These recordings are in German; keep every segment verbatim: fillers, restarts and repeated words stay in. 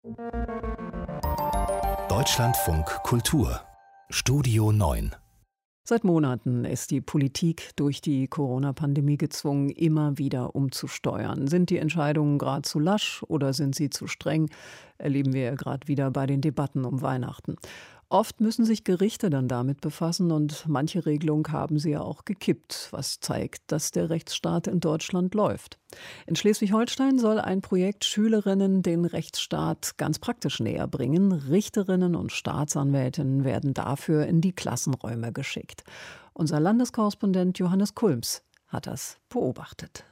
Deutschlandfunk Kultur Studio neun. Seit Monaten ist die Politik durch die Corona-Pandemie gezwungen, immer wieder umzusteuern. Sind die Entscheidungen gerade zu lasch oder sind sie zu streng? Erleben wir gerade wieder bei den Debatten um Weihnachten. Oft müssen sich Gerichte dann damit befassen und manche Regelung haben sie ja auch gekippt, was zeigt, dass der Rechtsstaat in Deutschland läuft. In Schleswig-Holstein soll ein Projekt Schülerinnen den Rechtsstaat ganz praktisch näher bringen. Richterinnen und Staatsanwältinnen werden dafür in die Klassenräume geschickt. Unser Landeskorrespondent Johannes Kulms hat das beobachtet.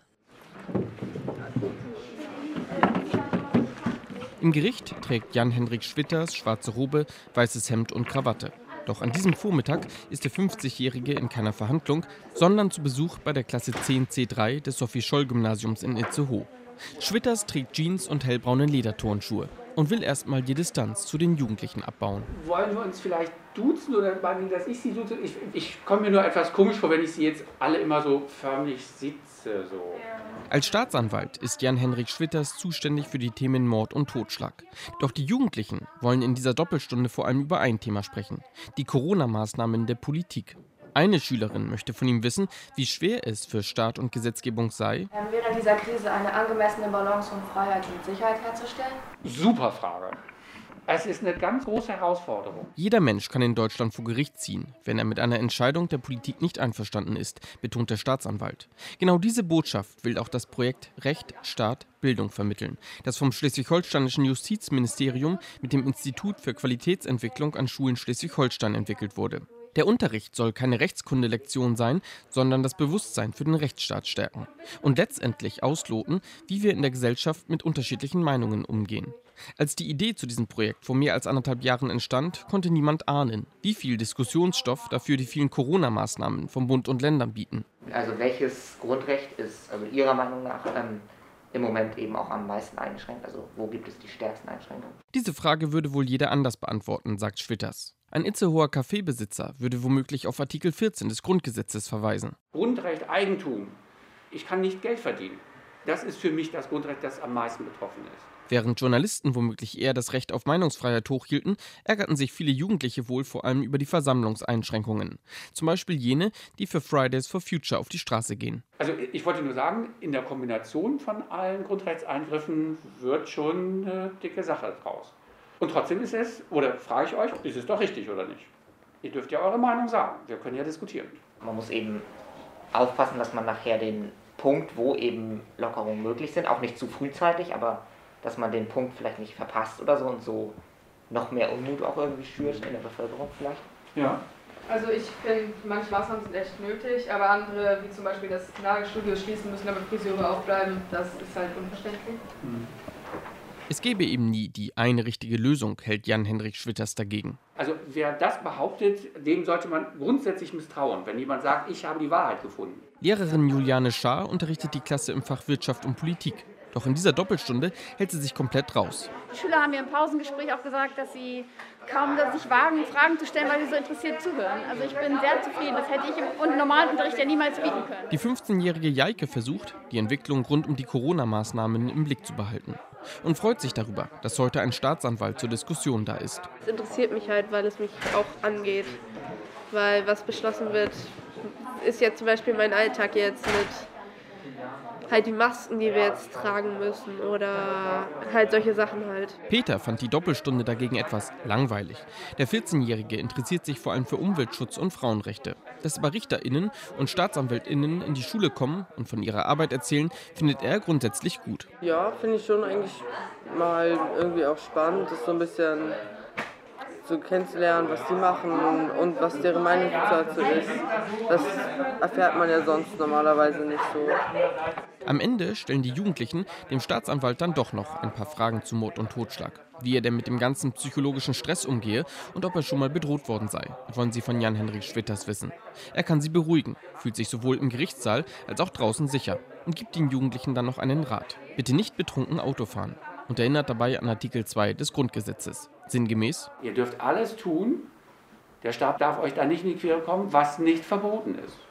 Im Gericht trägt Jan-Hendrik Schwitters schwarze Robe, weißes Hemd und Krawatte. Doch an diesem Vormittag ist der fünfzigjährige in keiner Verhandlung, sondern zu Besuch bei der Klasse zehn C drei des Sophie-Scholl-Gymnasiums in Itzehoe. Schwitters trägt Jeans und hellbraune Lederturnschuhe und will erstmal die Distanz zu den Jugendlichen abbauen. Wollen wir uns vielleicht duzen oder meinen, dass ich sie duze? Ich, ich komme mir nur etwas komisch vor, wenn ich sie jetzt alle immer so förmlich sitze. So. Als Staatsanwalt ist Jan-Hendrik Schwitters zuständig für die Themen Mord und Totschlag. Doch die Jugendlichen wollen in dieser Doppelstunde vor allem über ein Thema sprechen: die Corona-Maßnahmen der Politik. Eine Schülerin möchte von ihm wissen, wie schwer es für Staat und Gesetzgebung sei, während dieser Krise eine angemessene Balance von Freiheit und Sicherheit herzustellen. Super Frage. Es ist eine ganz große Herausforderung. Jeder Mensch kann in Deutschland vor Gericht ziehen, wenn er mit einer Entscheidung der Politik nicht einverstanden ist, betont der Staatsanwalt. Genau diese Botschaft will auch das Projekt Recht, Staat, Bildung vermitteln, das vom schleswig-holsteinischen Justizministerium mit dem Institut für Qualitätsentwicklung an Schulen Schleswig-Holstein entwickelt wurde. Der Unterricht soll keine Rechtskundelektion sein, sondern das Bewusstsein für den Rechtsstaat stärken und letztendlich ausloten, wie wir in der Gesellschaft mit unterschiedlichen Meinungen umgehen. Als die Idee zu diesem Projekt vor mehr als anderthalb Jahren entstand, konnte niemand ahnen, wie viel Diskussionsstoff dafür die vielen Corona-Maßnahmen vom Bund und Ländern bieten. Also welches Grundrecht ist also Ihrer Meinung nach ähm, im Moment eben auch am meisten eingeschränkt? Also wo gibt es die stärksten Einschränkungen? Diese Frage würde wohl jeder anders beantworten, sagt Schwitters. Ein Itzehoer Kaffeebesitzer würde womöglich auf Artikel vierzehn des Grundgesetzes verweisen. Grundrecht Eigentum. Ich kann nicht Geld verdienen. Das ist für mich das Grundrecht, das am meisten betroffen ist. Während Journalisten womöglich eher das Recht auf Meinungsfreiheit hochhielten, ärgerten sich viele Jugendliche wohl vor allem über die Versammlungseinschränkungen. Zum Beispiel jene, die für Fridays for Future auf die Straße gehen. Also ich wollte nur sagen, in der Kombination von allen Grundrechtseingriffen wird schon eine dicke Sache draus. Und trotzdem ist es, oder frage ich euch, ist es doch richtig oder nicht? Ihr dürft ja eure Meinung sagen, wir können ja diskutieren. Man muss eben aufpassen, dass man nachher den Punkt, wo eben Lockerungen möglich sind, auch nicht zu frühzeitig, aber dass man den Punkt vielleicht nicht verpasst oder so und so noch mehr Unmut auch irgendwie schürt in der Bevölkerung vielleicht. Ja. Also ich finde, manche Maßnahmen sind echt nötig, aber andere, wie zum Beispiel das Nagelstudio schließen müssen, damit Friseure aufbleiben, das ist halt unverständlich. Hm. Es gäbe eben nie die eine richtige Lösung, hält Jan-Hendrik Schwitters dagegen. Also wer das behauptet, dem sollte man grundsätzlich misstrauen, wenn jemand sagt, ich habe die Wahrheit gefunden. Lehrerin Juliane Schaar unterrichtet die Klasse im Fach Wirtschaft und Politik. Doch in dieser Doppelstunde hält sie sich komplett raus. Die Schüler haben mir im Pausengespräch auch gesagt, dass sie kaum sich wagen, Fragen zu stellen, weil sie so interessiert zuhören. Also ich bin sehr zufrieden. Das hätte ich im normalen Unterricht ja niemals bieten können. Die fünfzehnjährige Jaike versucht, die Entwicklung rund um die Corona-Maßnahmen im Blick zu behalten. Und freut sich darüber, dass heute ein Staatsanwalt zur Diskussion da ist. Es interessiert mich halt, weil es mich auch angeht. Weil was beschlossen wird, ist ja zum Beispiel mein Alltag jetzt mit halt die Masken, die wir jetzt tragen müssen oder halt solche Sachen halt. Peter fand die Doppelstunde dagegen etwas langweilig. Der vierzehnjährige interessiert sich vor allem für Umweltschutz und Frauenrechte. Dass aber RichterInnen und StaatsanwältInnen in die Schule kommen und von ihrer Arbeit erzählen, findet er grundsätzlich gut. Ja, finde ich schon eigentlich mal irgendwie auch spannend, das so ein bisschen so kennenzulernen, was die machen und was deren Meinung dazu ist. Das erfährt man ja sonst normalerweise nicht so. Am Ende stellen die Jugendlichen dem Staatsanwalt dann doch noch ein paar Fragen zu Mord und Totschlag. Wie er denn mit dem ganzen psychologischen Stress umgehe und ob er schon mal bedroht worden sei, wollen sie von Jan-Hendrik Schwitters wissen. Er kann sie beruhigen, fühlt sich sowohl im Gerichtssaal als auch draußen sicher und gibt den Jugendlichen dann noch einen Rat. Bitte nicht betrunken Auto fahren. Und erinnert dabei an Artikel zwei des Grundgesetzes. Sinngemäß: Ihr dürft alles tun, der Staat darf euch da nicht in die Quere kommen, was nicht verboten ist.